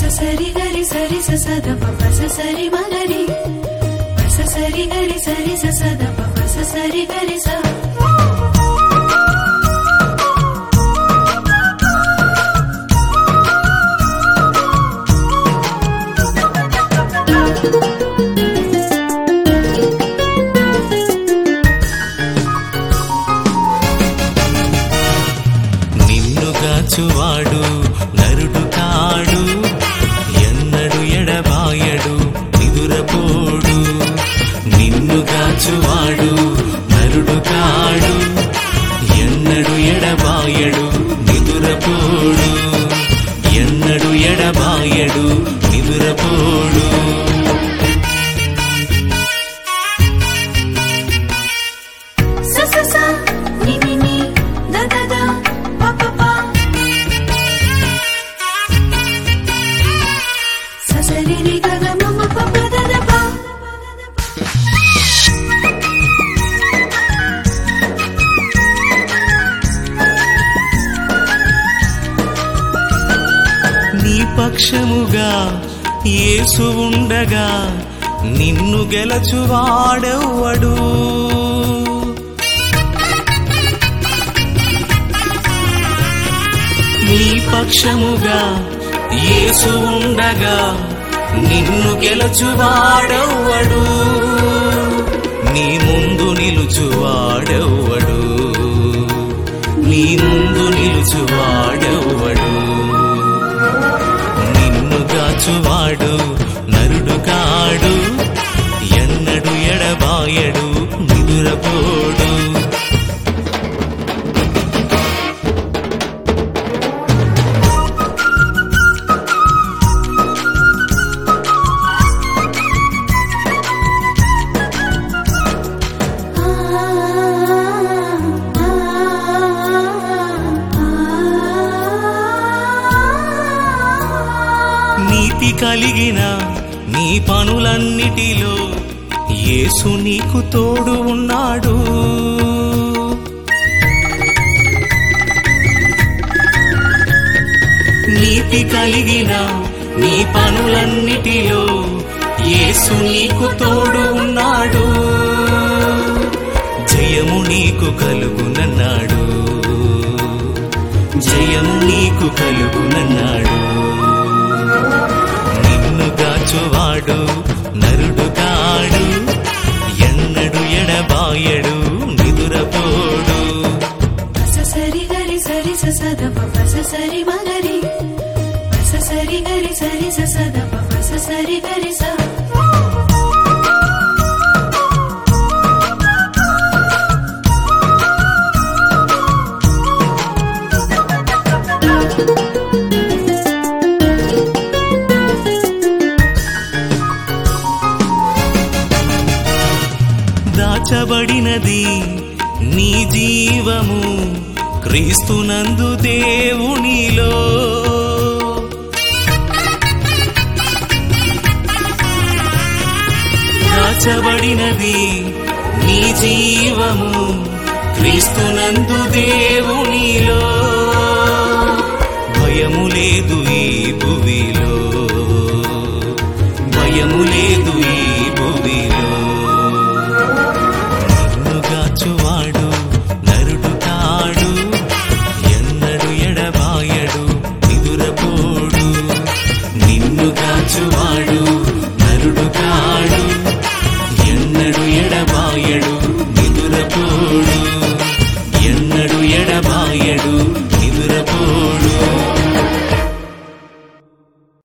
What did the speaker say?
సరి గరి సరి సద పప సరి మగరి సరి గరి సరి సద పప సరి గరి స నిన్నుగాచువాడు నరుడు కాడు, ఎన్నడు ఎడబాయడు నిదురపోడు. నిన్నుగాచువాడు నరుడు కాడు, ఎన్నడు ఎడబాయడు నిదురపోడు. ఎన్నడు ఎడబాయడు నిదురపోడు. నీ పక్షముగా యేసు ఉండగా నిన్ను గెలచువాడెవ్వడు. నీ పక్షముగా యేసు ఉండగా నిన్ను గెలచువాడెవ్వడు. నీ ముందు నిలుచువాడెవ్వడు. నీ ముందు నిలుచువాడెవ్వడు. నిన్నుగాచువాడు నరుడు కాడు, ఎన్నడు ఎడబాయడు నిదురపోడు. నీతి కలిగిన నీ పనులన్నిటిలో యేసు నీకు తోడు ఉన్నాడు. నీతి కలిగిన నీ పనులన్నిటిలో యేసు నీకు తోడు ఉన్నాడు. జయము నీకు కలుగునన్నాడు. జయము నీకు కలుగునన్నాడు. నిన్నుగాచువాడు నరుడు కాడు, ఎన్నడు ఎడబాయడు నిదురపోడు. సరి గరి సరి సద పప సరి మగరి సరి గరి సరి సద పప సరి గరి స దాచబడినది నీ జీవము క్రీస్తునందు దేవునిలో. దాచబడినది నీ జీవము క్రీస్తునందు దేవునిలో. భయము లేదు